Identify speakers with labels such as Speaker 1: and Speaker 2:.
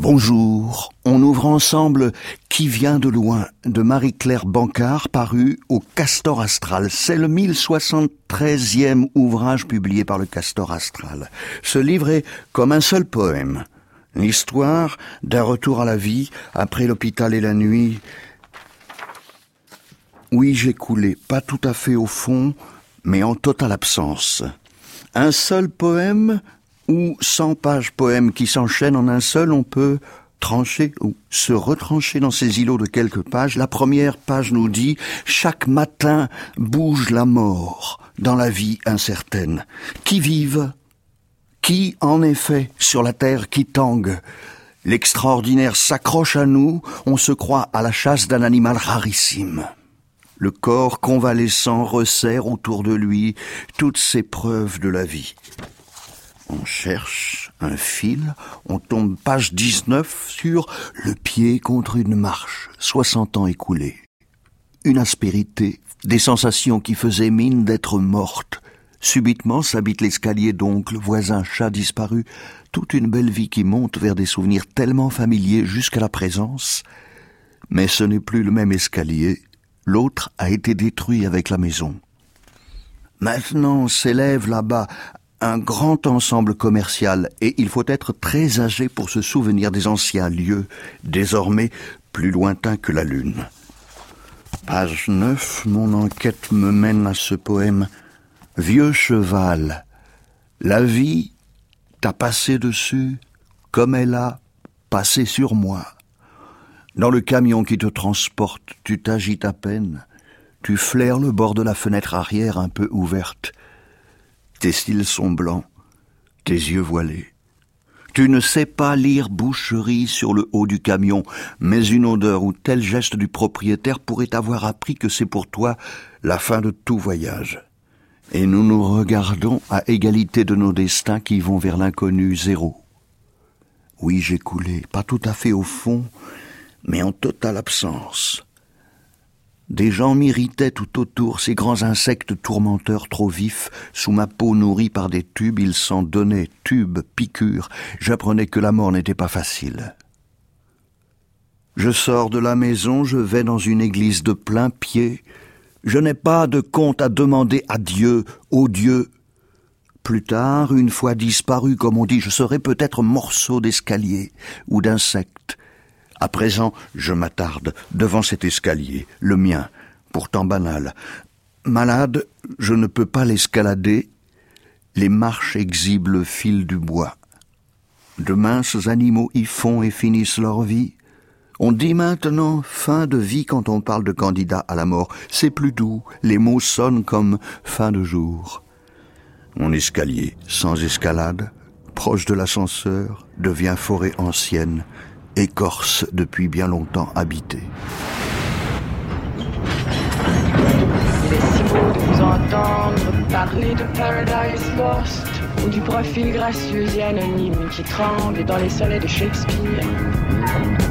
Speaker 1: Bonjour, on ouvre ensemble Qui vient de loin de Marie-Claire Bancard, paru au Castor Astral. C'est le 1073e ouvrage publié par le Castor Astral. Ce livre est comme un seul poème. L'histoire d'un retour à la vie après l'hôpital et la nuit. Oui, j'ai coulé, pas tout à fait au fond, mais en totale absence. Un seul poème ou 100 pages poèmes qui s'enchaînent en un seul, on peut trancher ou se retrancher dans ces îlots de quelques pages. La première page nous dit « Chaque matin bouge la mort dans la vie incertaine. Qui vive ? Qui, en effet, sur la terre qui tangue ? L'extraordinaire s'accroche à nous, on se croit à la chasse d'un animal rarissime. Le corps convalescent resserre autour de lui toutes ces preuves de la vie. » On cherche un fil, on tombe page 19 sur « Le pied contre une marche, 60 ans écoulés ». Une aspérité, des sensations qui faisaient mine d'être mortes. Subitement s'habite l'escalier d'oncle, voisin, chat disparu. Toute une belle vie qui monte vers des souvenirs tellement familiers jusqu'à la présence. Mais ce n'est plus le même escalier. L'autre a été détruit avec la maison. Maintenant s'élève là-bas un grand ensemble commercial et il faut être très âgé pour se souvenir des anciens lieux, désormais plus lointains que la lune. Page 9, mon enquête me mène à ce poème. Vieux cheval, la vie t'a passé dessus comme elle a passé sur moi. Dans le camion qui te transporte, tu t'agites à peine, tu flaires le bord de la fenêtre arrière un peu ouverte. Tes cils sont blancs, tes yeux voilés. Tu ne sais pas lire boucherie sur le haut du camion, mais une odeur ou tel geste du propriétaire pourrait t'avoir appris que c'est pour toi la fin de tout voyage. Et nous nous regardons à égalité de nos destins qui vont vers l'inconnu zéro. Oui, j'ai coulé, pas tout à fait au fond, mais en totale absence. Des gens m'irritaient tout autour, ces grands insectes tourmenteurs trop vifs. Sous ma peau nourrie par des tubes, ils s'en donnaient, tubes, piqûres. J'apprenais que la mort n'était pas facile. Je sors de la maison, je vais dans une église de plein pied. Je n'ai pas de compte à demander à Dieu, ô Dieu. Plus tard, une fois disparu, comme on dit, je serai peut-être morceau d'escalier ou d'insecte. À présent, je m'attarde devant cet escalier, le mien, pourtant banal. Malade, je ne peux pas l'escalader. Les marches exhibent le fil du bois. De minces animaux y font et finissent leur vie. On dit maintenant fin de vie quand on parle de candidat à la mort. C'est plus doux, les mots sonnent comme fin de jour. Mon escalier, sans escalade, proche de l'ascenseur, devient forêt ancienne, écorce depuis bien longtemps habitée.
Speaker 2: Il est si beau de vous entendre parler de Paradise Lost ou du profil gracieux et anonyme qui tremble dans les sonnets de Shakespeare.